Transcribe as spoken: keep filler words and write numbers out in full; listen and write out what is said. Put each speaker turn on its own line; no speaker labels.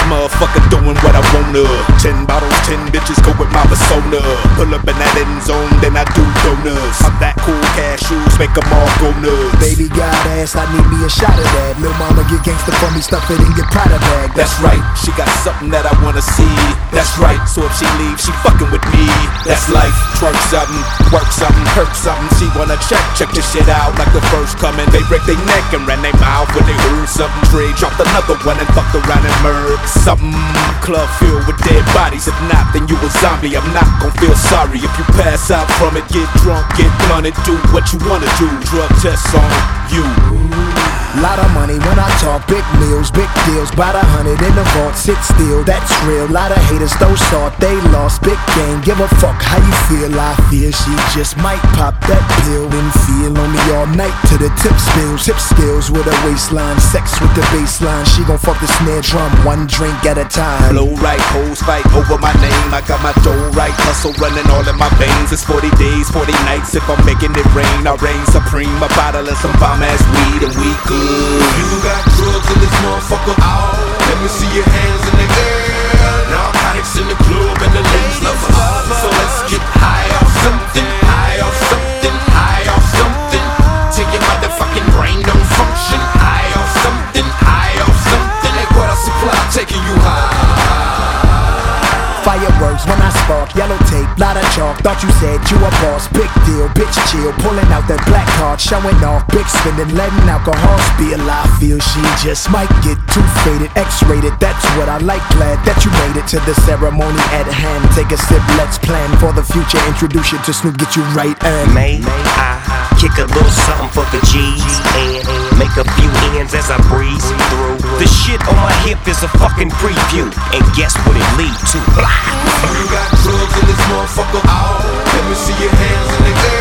motherfucker doing what I wanna. Ten bottles, ten bitches go with my persona. Pull up in that end zone, then I do donuts. I'm that cool, cashews, make them all go nuts.
Baby got ass, I need me a shot of that. Lil' mama get gangsta for me, stuff it in your Prada bag.
That's right, she got something that I wanna see. That's right, so if she leaves, she fucking with me. That's life, twerk something, work something, hurt something. She wanna check, check this shit out like the first coming. They break their neck and ran their mouth when they heard something. Trey dropped another one and fucked around and murdered something. Club filled with dead bodies. If not, then you a zombie. I'm not gon' feel sorry if you pass out from it. Get drunk, get blunted, do what you wanna do. Drug tests on you.
Lot of money when I talk, big meals, big deals. Bout a hundred in the vault, sit still, that's real. Lot of haters, throw salt, they lost. Big game, give a fuck how you feel. I fear she just might pop that pill and feel on me all night to the tip spills. Tip skills with a waistline, sex with the baseline. She gon' fuck the snare drum, one drink at a time.
Blow right, hoes fight over my name. I got my dough right, hustle running all in my veins. It's forty days, forty nights if I'm making it rain. I reign supreme, a bottle and some bomb ass weed and we good.
You got drugs in this motherfucker. Oh, let me see your hands in the air. Narcotics in the club and the ladies love us. So let's get high off something, high off something, high off something. Till your motherfucking brain don't function. High off something, high off something. Hey, what I supply taking you high.
Fireworks when I spark, yellow tape, lot of chalk. Thought you said you a boss, big deal, bitch chill. Pulling out that black card, showing off, big spending, letting alcohol spill. I feel she just might get too faded, X-rated. That's what I like, glad that you made it to the ceremony at hand. Take a sip, let's plan for the future. Introduce you to Snoop, get you right and
May I kick a little something for the G's and make a few ends as I breeze through. The shit on my hip is a fucking preview, and guess what it lead to?
You got drugs in this motherfucker. Oh, let me see your hands in the air.